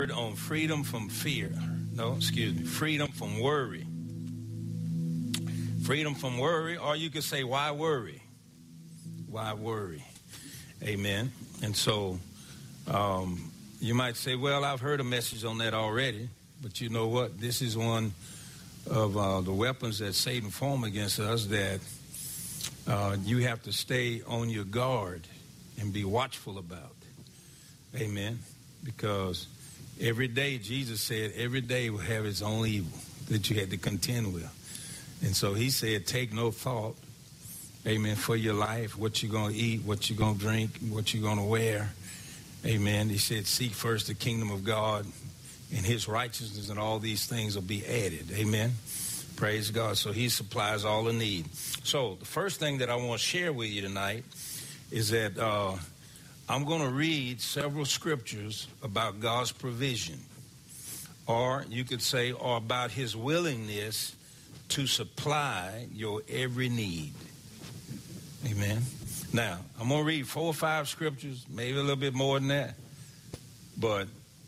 On freedom from fear. No, excuse me. Freedom from worry. Freedom from worry, or you could say, why worry? Why worry? Amen. And so you might say, well, I've heard a message on that already. But you know what? This is one of the weapons that Satan formed against us, that you have to stay on your guard and be watchful about. Amen. Because every day, Jesus said, every day will have its own evil that you had to contend with. And so he said, take no thought, amen, for your life, what you're going to eat, what you're going to drink, what you're going to wear. Amen. He said, seek first the kingdom of God and his righteousness, and all these things will be added. Amen. Praise God. So he supplies all the need. So the first thing that I want to share with you tonight is that I'm going to read several scriptures about God's provision, or you could say, or about his willingness to supply your every need. Amen. Now, I'm going to read 4 or 5 scriptures, maybe a little bit more than that, but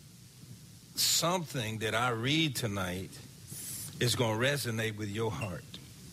something that I read tonight is going to resonate with your heart.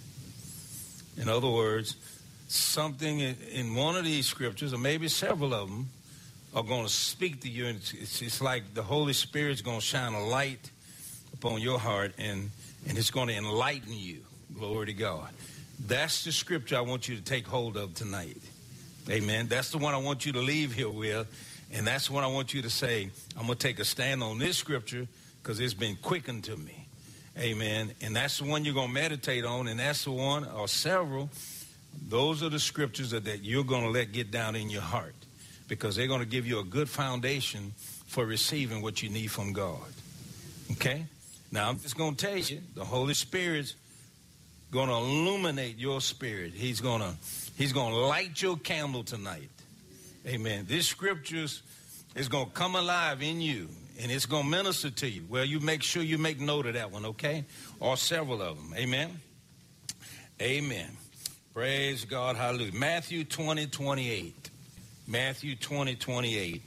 In other words, something in one of these scriptures, or maybe several of them, are going to speak to you. And it's like the Holy Spirit's going to shine a light upon your heart, and it's going to enlighten you. Glory to God. That's the scripture I want you to take hold of tonight. Amen. That's the one I want you to leave here with. And that's what I want you to say, I'm going to take a stand on this scripture because it's been quickened to me. Amen. And that's the one you're going to meditate on. And that's the one, or several, those are the scriptures that you're going to let get down in your heart, because they're going to give you a good foundation for receiving what you need from God. Okay? Now, I'm just going to tell you, the Holy Spirit's going to illuminate your spirit. He's going to light your candle tonight. Amen. This scriptures is going to come alive in you, and it's going to minister to you. Well, you make sure you make note of that one, okay? Or several of them. Amen. Amen. Praise God. Hallelujah. Matthew 20:28. Matthew 20:28.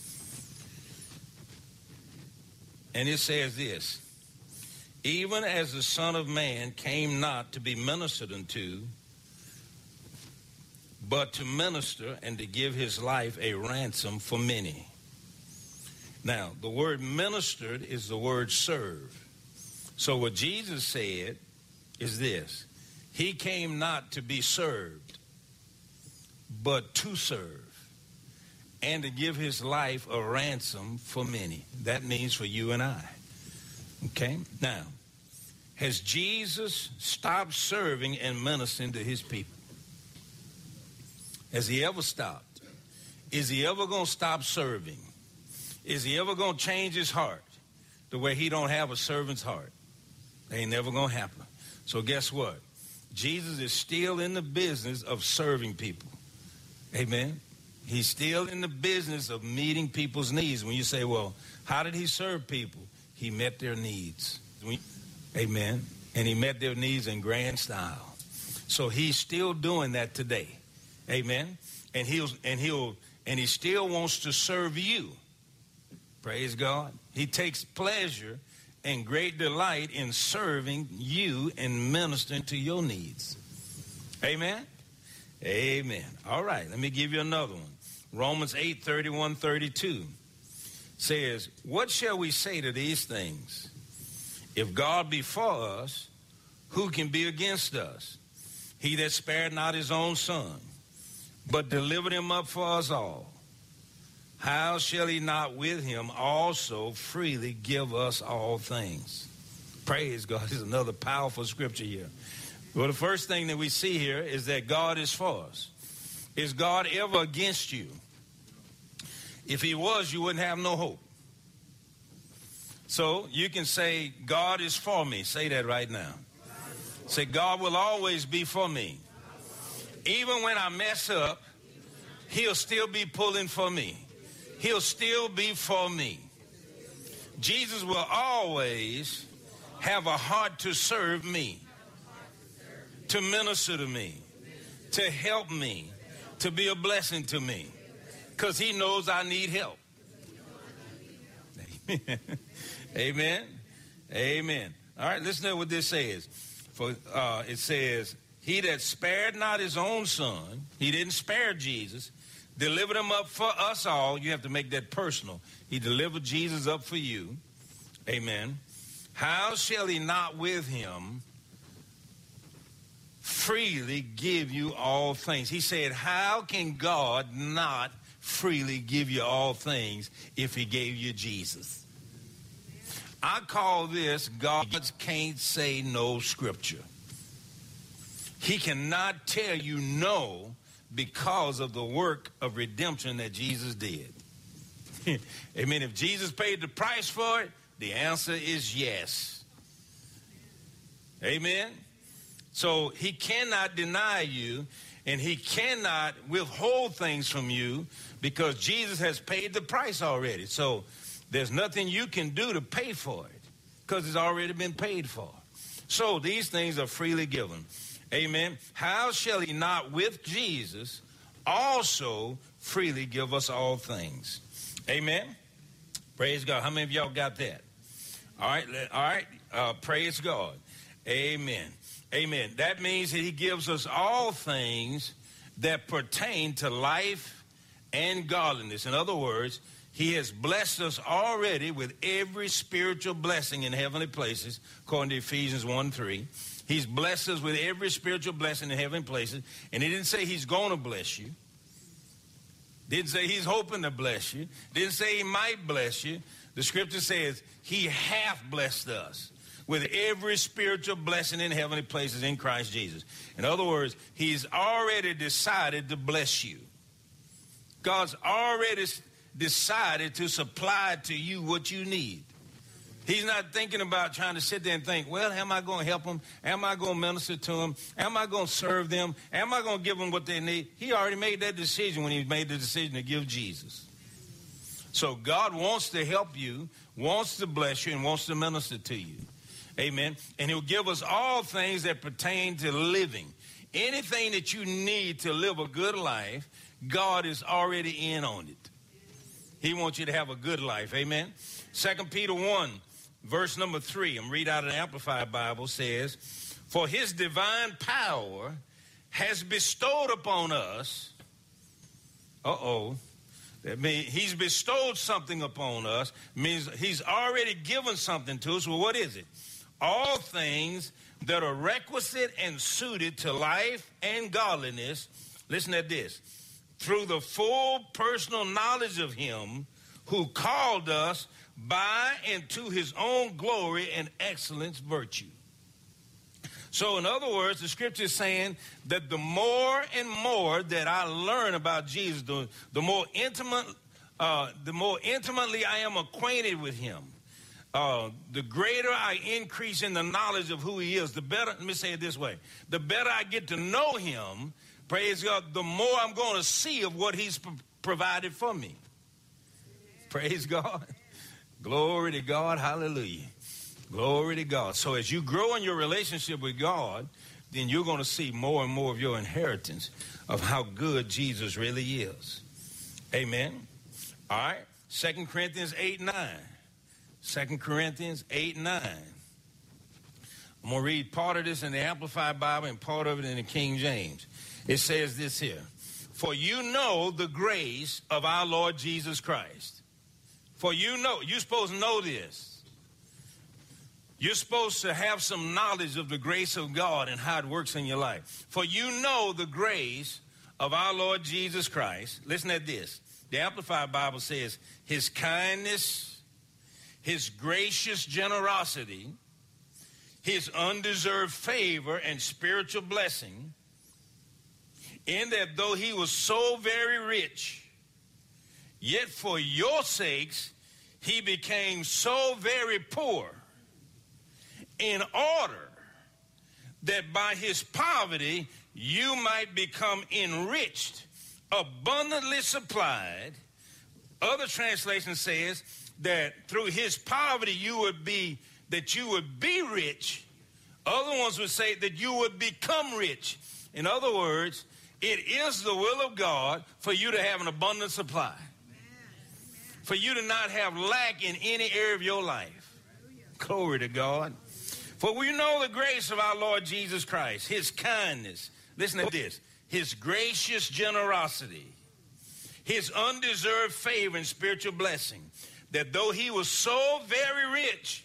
And it says this: even as the Son of Man came not to be ministered unto, but to minister and to give his life a ransom for many. Now, the word ministered is the word serve. So what Jesus said is this: he came not to be served, but to serve, and to give his life a ransom for many. That means for you and I. Okay? Now, has Jesus stopped serving and ministering to his people? Has he ever stopped? Is he ever going to stop serving? Is he ever going to change his heart to where he don't have a servant's heart? Ain't never going to happen. So guess what? Jesus is still in the business of serving people. Amen. He's still in the business of meeting people's needs. When you say, well, how did he serve people? He met their needs. Amen. And he met their needs in grand style. So he's still doing that today. Amen. And he still wants to serve you. Praise God. He takes pleasure and great delight in serving you and ministering to your needs. Amen. Amen. All right, let me give you another one. Romans 8:31-32 says, what shall we say to these things? If God be for us, who can be against us? He that spared not his own son, but delivered him up for us all, how shall he not with him also freely give us all things? Praise God. This is another powerful scripture here. Well, the first thing that we see here is that God is for us. Is God ever against you? If he was, you wouldn't have no hope. So you can say, God is for me. Say that right now. Say, God will always be for me. Even when I mess up, he'll still be pulling for me. He'll still be for me. Jesus will always have a heart to serve me, to minister to me, to help me, to be a blessing to me, because he knows I need help. Amen. Amen. All right, listen to what this says. For it says, he that spared not his own son, he didn't spare Jesus, delivered him up for us all. You have to make that personal. He delivered Jesus up for you. Amen. How shall he not with him freely give you all things? He said, how can God not freely give you all things if he gave you Jesus? I call this God's can't say no scripture. He cannot tell you no because of the work of redemption that Jesus did. Amen. If Jesus paid the price for it, the answer is yes. Amen. So he cannot deny you, and he cannot withhold things from you because Jesus has paid the price already. So there's nothing you can do to pay for it because it's already been paid for. So these things are freely given. Amen. How shall he not with Jesus also freely give us all things? Amen. Praise God. How many of y'all got that? All right. Praise God. Amen. Amen. That means that he gives us all things that pertain to life and godliness. In other words, he has blessed us already with every spiritual blessing in heavenly places, according to Ephesians 1:3. He's blessed us with every spiritual blessing in heavenly places. And he didn't say he's going to bless you. Didn't say he's hoping to bless you. Didn't say he might bless you. The scripture says he hath blessed us with every spiritual blessing in heavenly places in Christ Jesus. In other words, he's already decided to bless you. God's already decided to supply to you what you need. He's not thinking about trying to sit there and think, well, am I going to help them? Am I going to minister to them? Am I going to serve them? Am I going to give them what they need? He already made that decision when he made the decision to give Jesus. So God wants to help you, wants to bless you, and wants to minister to you. Amen. And he'll give us all things that pertain to living. Anything that you need to live a good life, God is already in on it. He wants you to have a good life. Amen. 2 Peter 1, verse number 3, I'm reading out of the Amplified Bible, says, for his divine power has bestowed upon us. That means he's bestowed something upon us. Means he's already given something to us. Well, what is it? All things that are requisite and suited to life and godliness. Listen to this. Through the full personal knowledge of him who called us by and to his own glory and excellence virtue. So in other words, the scripture is saying that the more and more that I learn about Jesus, the more intimately I am acquainted with him, the greater I increase in the knowledge of who he is, the better, let me say it this way, the better I get to know him, praise God, the more I'm going to see of what he's provided for me. Praise God. Glory to God. Hallelujah. Glory to God. So as you grow in your relationship with God, then you're going to see more and more of your inheritance of how good Jesus really is. Amen. All right. 2 Corinthians 8:9. 2 Corinthians 8:9. I'm going to read part of this in the Amplified Bible and part of it in the King James. It says this here. For you know the grace of our Lord Jesus Christ. For you know, you're supposed to know this. You're supposed to have some knowledge of the grace of God and how it works in your life. For you know the grace of our Lord Jesus Christ. Listen at this. The Amplified Bible says, his kindness, his gracious generosity, his undeserved favor and spiritual blessing, in that though he was so very rich, yet for your sakes he became so very poor, in order that by his poverty you might become enriched, abundantly supplied. Other translation says that through his poverty you would be rich. Other ones would say that you would become rich. In other words, it is the will of God for you to have an abundant supply. for you to not have lack in any area of your life. Glory to God. For we know the grace of our Lord Jesus Christ, his kindness. Listen to this. His gracious generosity, his undeserved favor and spiritual blessing, that though he was so very rich,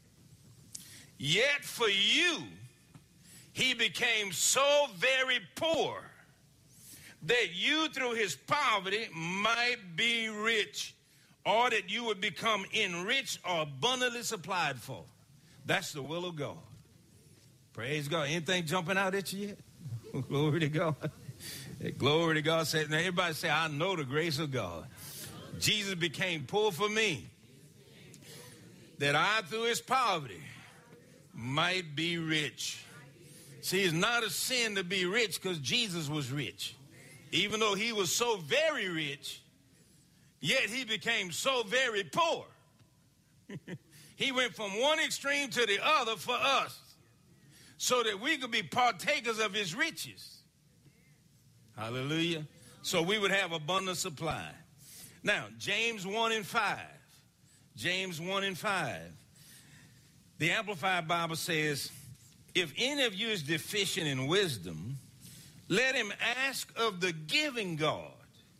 yet for you he became so very poor, that you through his poverty might be rich, or that you would become enriched or abundantly supplied for. That's the will of God. Praise God. Anything jumping out at you yet? Glory to God. Glory to God. Now everybody say, I know the grace of God. Jesus became poor for me, that I through his poverty might be rich. See, it's not a sin to be rich because Jesus was rich. Even though he was so very rich, yet he became so very poor. He went from one extreme to the other for us, so that we could be partakers of his riches. Hallelujah. So we would have abundant supply. Now, James 1:5. James 1:5. The Amplified Bible says, if any of you is deficient in wisdom, let him ask of the giving God,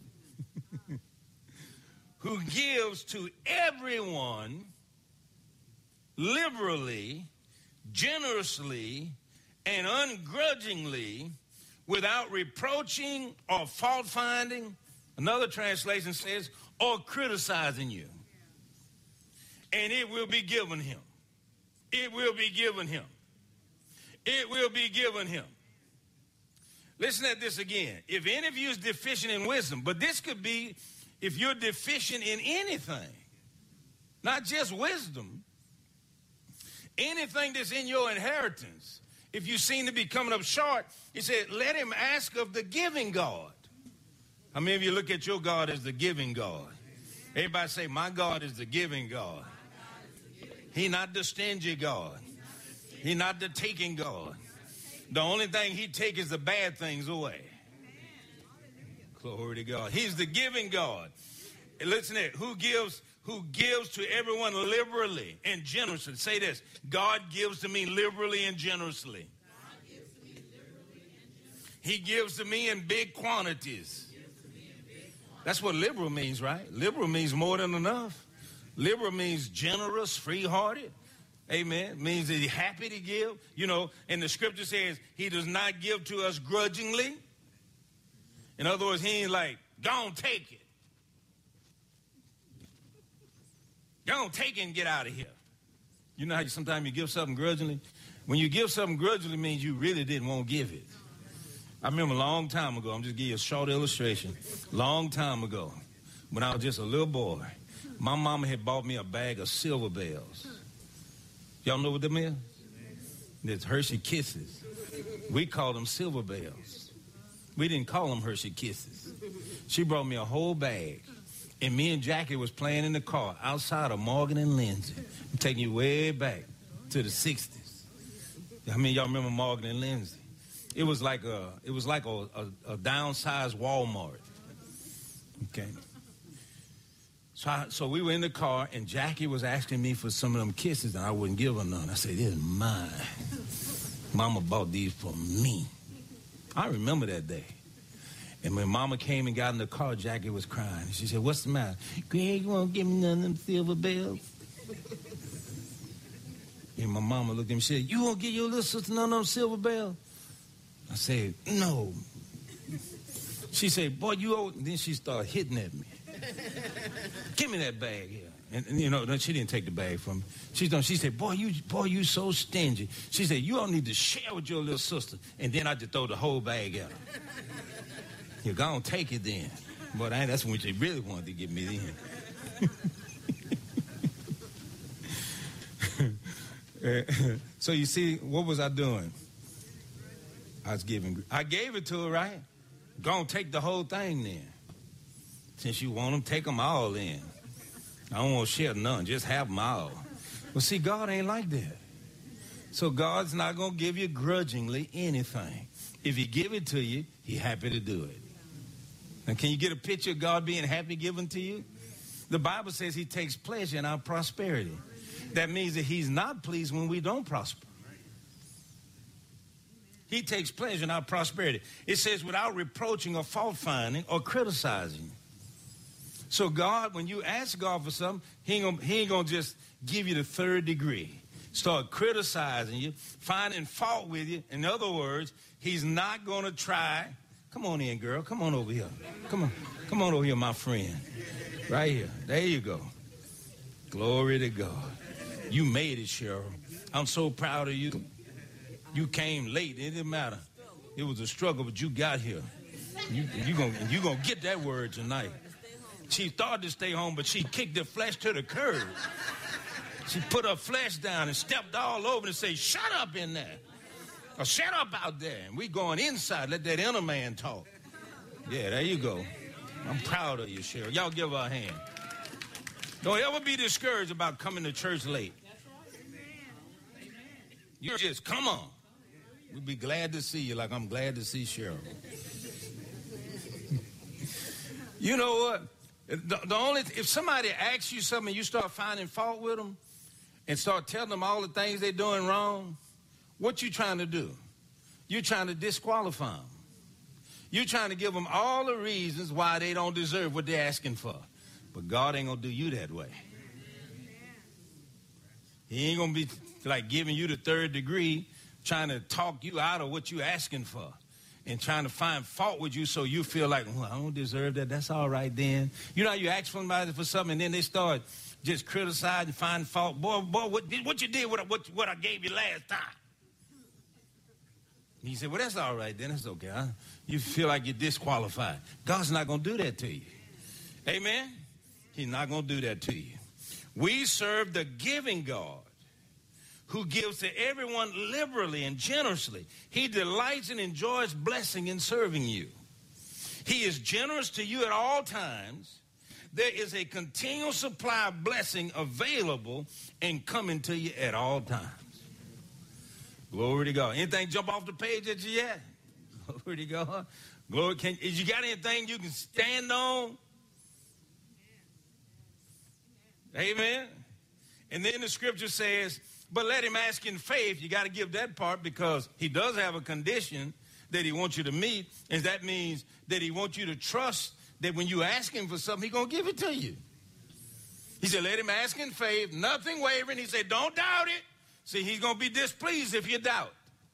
who gives to everyone liberally, generously, and ungrudgingly, without reproaching or fault finding. Another translation says, or criticizing you. And it will be given him. It will be given him. It will be given him. Listen at this again. If any of you is deficient in wisdom, but this could be if you're deficient in anything, not just wisdom, anything that's in your inheritance. If you seem to be coming up short, he said, let him ask of the giving God. How many of you look at your God as the giving God? Everybody say, my God is the giving God. He not the stingy God. He not the taking God. The only thing he takes is the bad things away. Glory to God. He's the giving God. And listen to it. Who gives to everyone liberally and generously. Say this. God gives to me liberally and generously. He gives to me in big quantities. That's what liberal means, right? Liberal means more than enough. Liberal means generous, free-hearted. Amen. Means that he's happy to give. You know, and the scripture says he does not give to us grudgingly. In other words, he ain't like, go on, take it. Go on, take it and get out of here. You know how sometimes you give something grudgingly? When you give something grudgingly, it means you really didn't want to give it. I remember a long time ago, I'm just giving you a short illustration. Long time ago, when I was just a little boy, my mama had bought me a bag of Silver Bells. Y'all know what them is? It's Hershey Kisses. We call them Silver Bells. We didn't call them Hershey Kisses. She brought me a whole bag. And me and Jackie was playing in the car outside of Morgan and Lindsay. I'm taking you way back to the 60s. I mean, y'all remember Morgan and Lindsay? It was like a downsized Walmart. Okay. So we were in the car, and Jackie was asking me for some of them kisses, and I wouldn't give her none. I said, this is mine. Mama bought these for me. I remember that day. And when Mama came and got in the car, Jackie was crying. She said, what's the matter? Greg, you won't give me none of them Silver Bells? And my mama looked at me and said, you won't give your little sister none of them Silver Bells? I said, no. She said, boy, you owe. And then she started hitting at me. Give me that bag here. And you know, she didn't take the bag from me. She said, boy, you so stingy. She said, you all need to share with your little sister. And then I just throw the whole bag at her. You're going to take it then. But that's when she really wanted to get me in. So you see, what was I doing? I gave it to her, right? Go and take the whole thing then. Since you want them, take them all in. I don't want to share none. Just have them all. Well, see, God ain't like that. So God's not going to give you grudgingly anything. If he give it to you, he's happy to do it. Now, can you get a picture of God being happy giving to you? The Bible says he takes pleasure in our prosperity. That means that he's not pleased when we don't prosper. He takes pleasure in our prosperity. It says without reproaching or fault finding or criticizing. So God, when you ask God for something, he ain't gonna just give you the third degree. Start criticizing you, finding fault with you. In other words, he's not gonna try. Come on in, girl. Come on over here. Come on over here, my friend. Right here. There you go. Glory to God. You made it, Cheryl. I'm so proud of you. You came late. It didn't matter. It was a struggle, but you got here. You gonna get that word tonight. She started to stay home, but she kicked the flesh to the curb. She put her flesh down and stepped all over and said, shut up in there. Or shut up out there. And we going inside. Let that inner man talk. Yeah, there you go. I'm proud of you, Cheryl. Y'all give her a hand. Don't ever be discouraged about coming to church late. You just come on. We'll be glad to see you like I'm glad to see Cheryl. You know what? If somebody asks you something and you start finding fault with them and start telling them all the things they're doing wrong, what you trying to do? You're trying to disqualify them. You're trying to give them all the reasons why they don't deserve what they're asking for. But God ain't going to do you that way. He ain't going to be like giving you the third degree, trying to talk you out of what you're asking for and trying to find fault with you so you feel like, well, I don't deserve that. That's all right then. You know how you ask somebody for something and then they start just criticizing, find fault. Boy, what you did, what I gave you last time. He said, well, that's all right then. That's okay. Huh? You feel like you're disqualified. God's not going to do that to you. Amen? He's not going to do that to you. We serve the giving God who gives to everyone liberally and generously. He delights and enjoys blessing in serving you. He is generous to you at all times. There is a continual supply of blessing available and coming to you at all times. Glory to God. Anything jump off the page at you yet? Glory to God. Glory. You got anything you can stand on? Amen. And then the scripture says, but let him ask in faith. You got to give that part because he does have a condition that he wants you to meet. And that means that he wants you to trust that when you ask him for something, he's going to give it to you. He said, let him ask in faith, nothing wavering. He said, don't doubt it. See, he's going to be displeased if you doubt.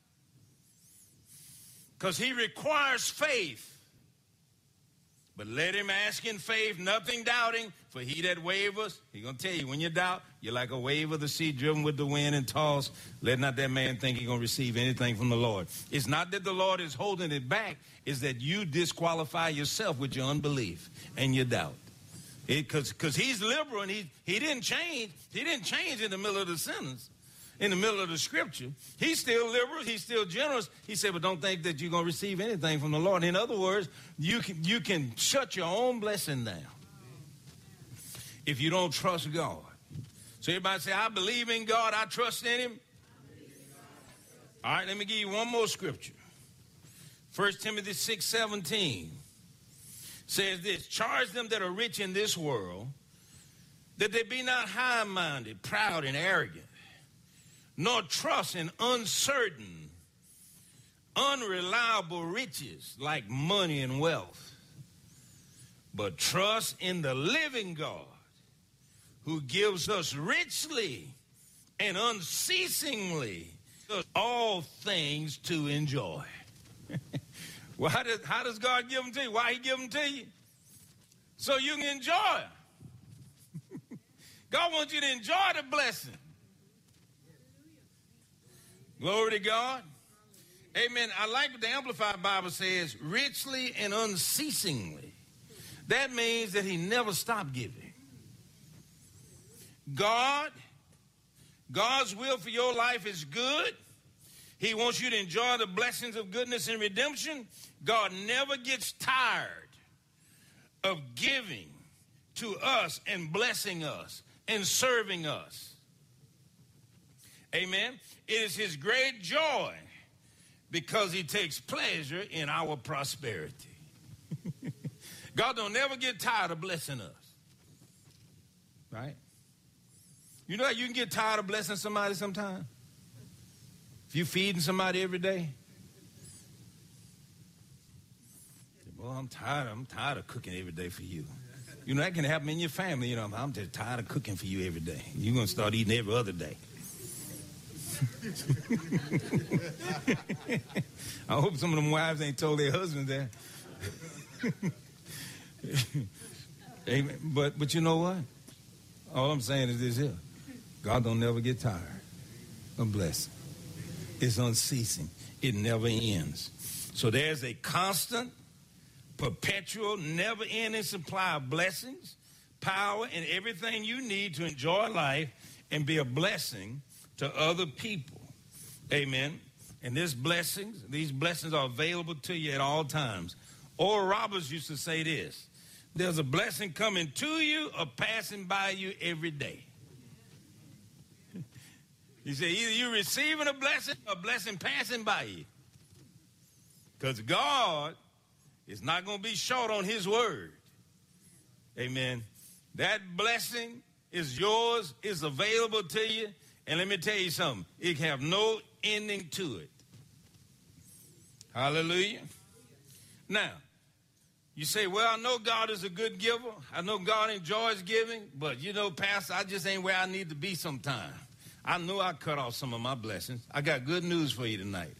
Because he requires faith. But let him ask in faith, nothing doubting, for he that wavers, he's going to tell you, when you doubt, you're like a wave of the sea driven with the wind and tossed. Let not that man think he's going to receive anything from the Lord. It's not that the Lord is holding it back. It's that you disqualify yourself with your unbelief and your doubt. Because he's liberal and he didn't change. He didn't change in the middle of the sentence. In the middle of the scripture, he's still liberal, he's still generous. He said, but don't think that you're going to receive anything from the Lord. In other words, you can shut your own blessing down if you don't trust God. So everybody say, I believe in God, I trust in him. All right, let me give you one more scripture. 1 Timothy 6:17 says this, charge them that are rich in this world, that they be not high-minded, proud, and arrogant, nor trust in uncertain, unreliable riches like money and wealth, but trust in the living God who gives us richly and unceasingly all things to enjoy. Well, how does God give them to you? Why he give them to you? So you can enjoy it. God wants you to enjoy the blessing. Glory to God. Amen. I like what the Amplified Bible says, richly and unceasingly. That means that he never stopped giving. God's will for your life is good. He wants you to enjoy the blessings of goodness and redemption. God never gets tired of giving to us and blessing us and serving us. Amen. It is his great joy because he takes pleasure in our prosperity. God don't never get tired of blessing us. Right? You know how you can get tired of blessing somebody sometime? If you're feeding somebody every day. Well, I'm tired of cooking every day for you. You know, that can happen in your family. You know, I'm just tired of cooking for you every day. You're going to start eating every other day. I hope some of them wives ain't told their husbands that. Amen. But you know what? All I'm saying is this here. God don't never get tired of blessing. It's unceasing. It never ends. So there's a constant, perpetual, never-ending supply of blessings, power, and everything you need to enjoy life and be a blessing to other people. Amen. And these blessings are available to you at all times. Oral Roberts used to say this: there's a blessing coming to you or passing by you every day. He said either you're receiving a blessing passing by you. Because God is not going to be short on his word. Amen. That blessing is yours, is available to you. And let me tell you something. It can have no ending to it. Hallelujah. Now, you say, well, I know God is a good giver. I know God enjoys giving. But, you know, Pastor, I just ain't where I need to be sometime. I know I cut off some of my blessings. I got good news for you tonight.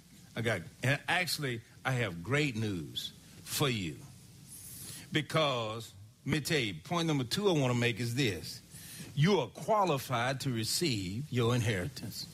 I have great news for you. Because, let me tell you, point number 2 I want to make is this. You are qualified to receive your inheritance.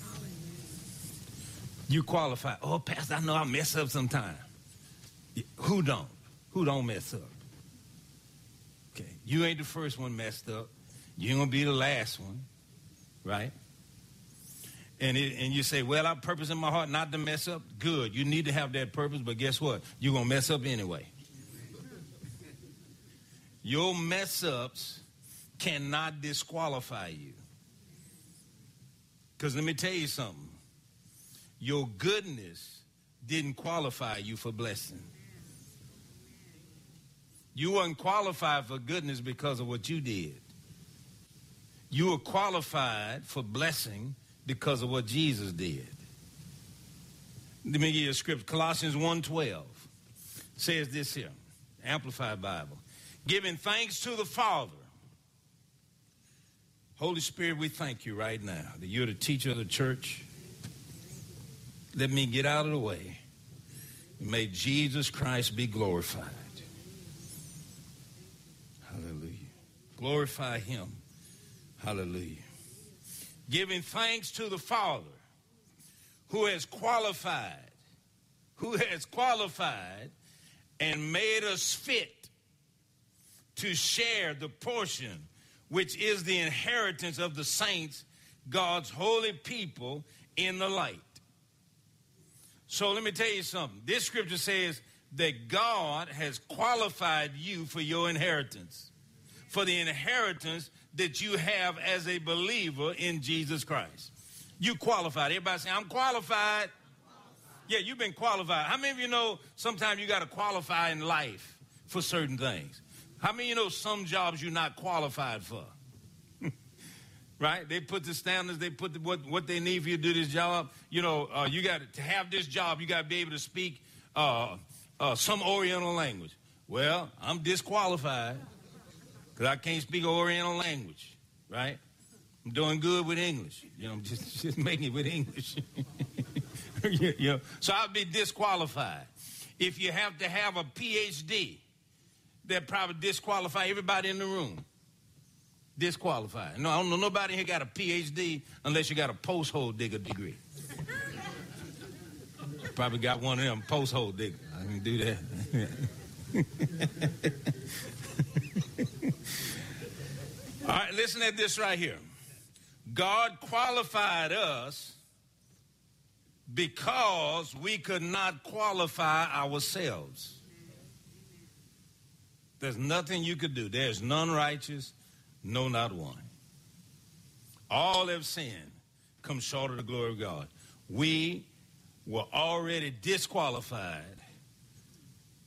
You qualify. Oh, Pastor, I know I mess up sometime. Who don't? Who don't mess up? Okay, you ain't the first one messed up. You ain't going to be the last one, right? And you say, well, I purpose in my heart not to mess up. Good. You need to have that purpose, but guess what? You're going to mess up anyway. Your mess-ups cannot disqualify you. Because let me tell you something. Your goodness didn't qualify you for blessing. You weren't qualified for goodness because of what you did. You were qualified for blessing because of what Jesus did. Let me give you a scripture. Colossians 1:12 says this here, Amplified Bible. Giving thanks to the Father. Holy Spirit, we thank you right now that you're the teacher of the church. Let me get out of the way. May Jesus Christ be glorified. Hallelujah. Glorify him. Hallelujah. Giving thanks to the Father who has qualified and made us fit to share the portion which is the inheritance of the saints, God's holy people in the light. So let me tell you something. This scripture says that God has qualified you for your inheritance, for the inheritance that you have as a believer in Jesus Christ. You qualified. Everybody say, I'm qualified. Yeah, you've been qualified. How many of you know sometimes you got to qualify in life for certain things? How many of you know some jobs you're not qualified for? Right? They put the standards, they put what they need for you to do this job. You know, you got to have this job, you got to be able to speak some Oriental language. Well, I'm disqualified because I can't speak Oriental language, right? I'm doing good with English. You know, I'm just making it with English. You know, so I'll be disqualified. If you have to have a PhD, they'll probably disqualify everybody in the room. Disqualified. No, I don't know nobody here got a PhD unless you got a post-hole digger degree. Probably got one of them post-hole digger. I can do that. All right, listen at this right here. God qualified us because we could not qualify ourselves. There's nothing you could do. There's none righteous, no, not one. All have sinned, come short of the glory of God. We were already disqualified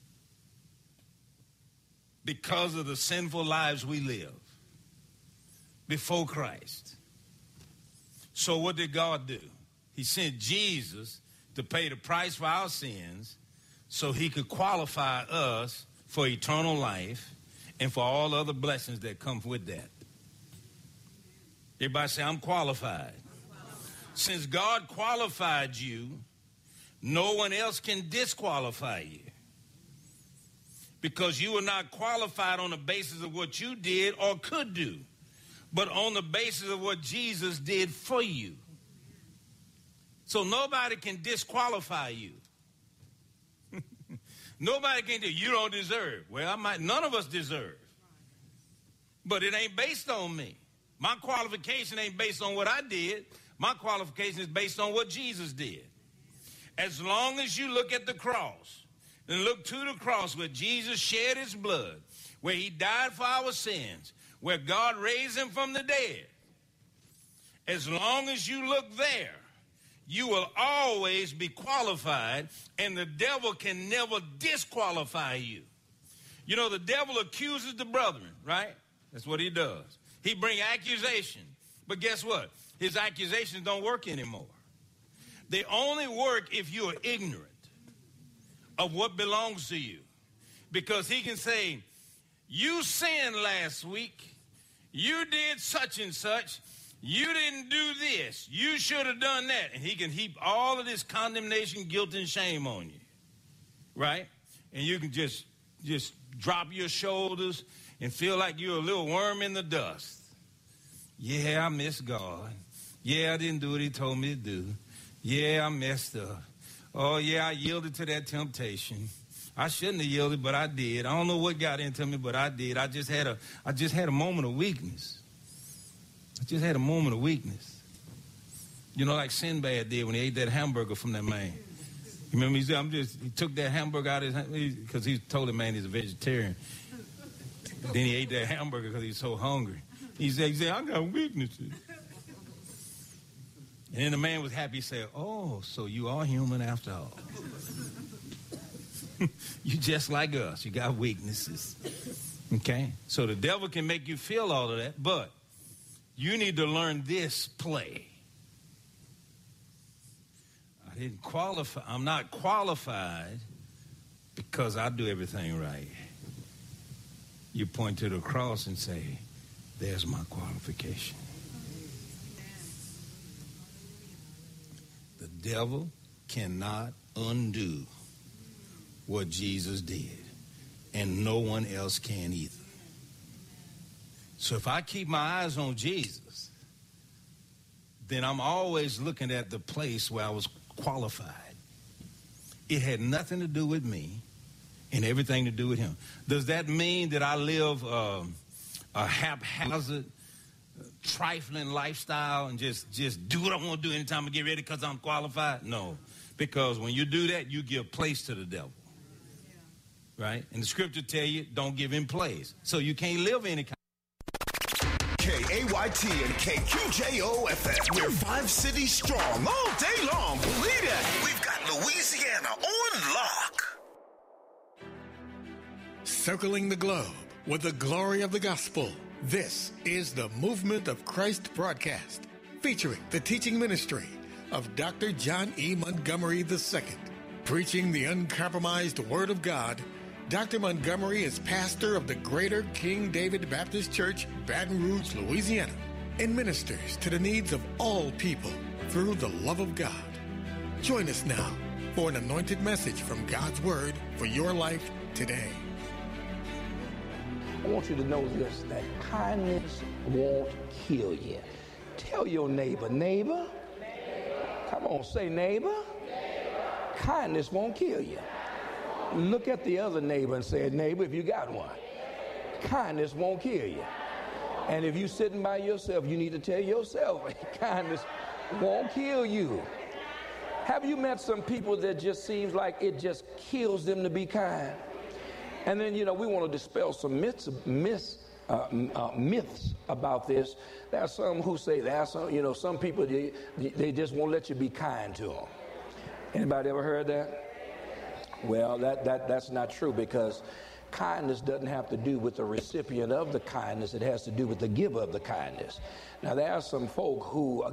because of the sinful lives we live. before Christ. So what did God do? He sent Jesus to pay the price for our sins so he could qualify us for eternal life and for all other blessings that come with that. Everybody say, I'm qualified. Since God qualified you, no one else can disqualify you. Because you were not qualified on the basis of what you did or could do, but on the basis of what Jesus did for you. So nobody can disqualify you. Nobody can do. You don't deserve. Well, none of us deserve. But it ain't based on me. My qualification ain't based on what I did. My qualification is based on what Jesus did. As long as you look at the cross, and look to the cross where Jesus shed his blood, where he died for our sins, where God raised him from the dead. As long as you look there, you will always be qualified, and the devil can never disqualify you. You know, the devil accuses the brethren, right? That's what he does. He brings accusation. But guess what? His accusations don't work anymore. They only work if you are ignorant of what belongs to you. Because he can say, you sinned last week. You did such and such. You didn't do this. You should have done that. And he can heap all of this condemnation, guilt, and shame on you. Right? And you can just drop your shoulders and feel like you're a little worm in the dust. Yeah, I miss God. Yeah, I didn't do what he told me to do. Yeah, I messed up. Oh, yeah, I yielded to that temptation. I shouldn't have yielded, but I did. I don't know what got into me, but I did. I just had a moment of weakness. I just had a moment of weakness. You know, like Sinbad did when he ate that hamburger from that man. You remember he said, he took that hamburger out of his hand because he told the man he's a vegetarian. Then he ate that hamburger because he was so hungry. He said, I got weaknesses. And then the man was happy. He said, oh, so you are human after all. You just like us. You got weaknesses. Okay? So the devil can make you feel all of that, but you need to learn this play. I didn't qualify. I'm not qualified because I do everything right. You point to the cross and say, there's my qualification. The devil cannot undo what Jesus did, and no one else can either. So if I keep my eyes on Jesus, then I'm always looking at the place where I was qualified. It had nothing to do with me and everything to do with him. Does that mean that I live a haphazard, trifling lifestyle and just do what I want to do anytime I get ready because I'm qualified? No, because when you do that, you give place to the devil. Right? And the scripture tell you, don't give him place. So you can't live any kind. KAYT and KQJO-FM. We're 5 cities strong all day long. Believe that. We've got Louisiana on lock. Circling the globe with the glory of the gospel. This is the Movement of Christ broadcast, featuring the teaching ministry of Dr. John E. Montgomery II. Preaching the uncompromised Word of God, Dr. Montgomery is pastor of the Greater King David Baptist Church, Baton Rouge, Louisiana, and ministers to the needs of all people through the love of God. Join us now for an anointed message from God's Word for your life today. I want you to know this, that kindness won't kill you. Tell your neighbor, neighbor. Come on, say neighbor. Kindness won't kill you. Look at the other neighbor and say, neighbor, if you got one, kindness won't kill you. And if you're sitting by yourself, you need to tell yourself, kindness won't kill you. Have you met some people that just seems like it just kills them to be kind? And then, we want to dispel some myths about this. There are some who say there are some, some people, they just won't let you be kind to them. Anybody ever heard that? Well, that's not true, because kindness doesn't have to do with the recipient of the kindness. It has to do with the giver of the kindness. Now, there are some folk who